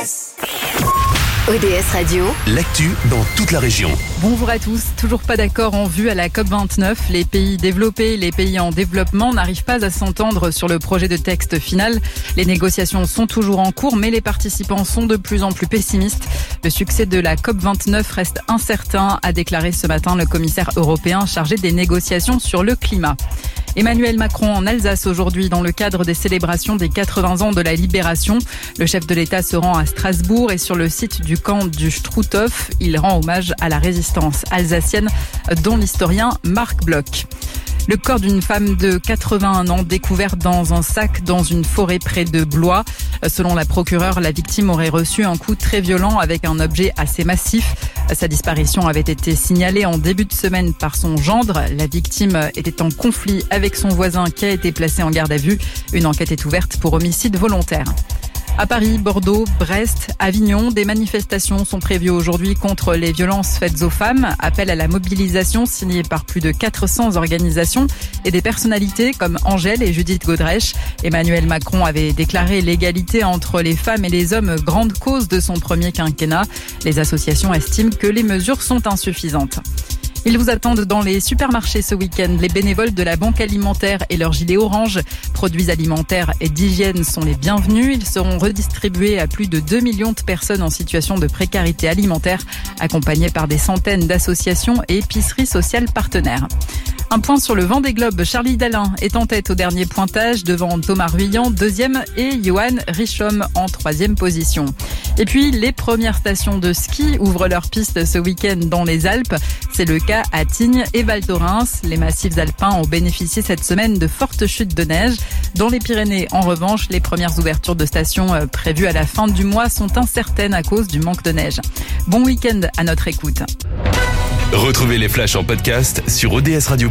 ODS Radio, l'actu dans toute la région. Bonjour à tous. Toujours pas d'accord en vue à la COP29. Les pays développés et les pays en développement n'arrivent pas à s'entendre sur le projet de texte final. Les négociations sont toujours en cours, mais les participants sont de plus en plus pessimistes. Le succès de la COP29 reste incertain, a déclaré ce matin le commissaire européen chargé des négociations sur le climat. Emmanuel Macron en Alsace aujourd'hui dans le cadre des célébrations des 80 ans de la Libération. Le chef de l'État se rend à Strasbourg et sur le site du camp du Struthof, il rend hommage à la résistance alsacienne dont l'historien Marc Bloch. Le corps d'une femme de 81 ans découvert dans un sac dans une forêt près de Blois. Selon la procureure, la victime aurait reçu un coup très violent avec un objet assez massif. Sa disparition avait été signalée en début de semaine par son gendre. La victime était en conflit avec son voisin qui a été placé en garde à vue. Une enquête est ouverte pour homicide volontaire. À Paris, Bordeaux, Brest, Avignon, des manifestations sont prévues aujourd'hui contre les violences faites aux femmes. Appel à la mobilisation signé par plus de 400 organisations et des personnalités comme Angèle et Judith Godrèche. Emmanuel Macron avait déclaré l'égalité entre les femmes et les hommes grande cause de son premier quinquennat. Les associations estiment que les mesures sont insuffisantes. Ils vous attendent dans les supermarchés ce week-end. Les bénévoles de la Banque Alimentaire et leurs gilets orange. Produits alimentaires et d'hygiène sont les bienvenus. Ils seront redistribués à plus de 2 millions de personnes en situation de précarité alimentaire, accompagnés par des centaines d'associations et épiceries sociales partenaires. Un point sur le Vendée Globe. Charlie Dalin est en tête au dernier pointage devant Thomas Ruyant, deuxième, et Johan Richomme en troisième position. Et puis, les premières stations de ski ouvrent leurs pistes ce week-end dans les Alpes. C'est le cas à Tignes et Val Thorens. Les massifs alpins ont bénéficié cette semaine de fortes chutes de neige. Dans les Pyrénées, en revanche, les premières ouvertures de stations prévues à la fin du mois sont incertaines à cause du manque de neige. Bon week-end à notre écoute. Retrouvez les flashs en podcast sur odsradio.com.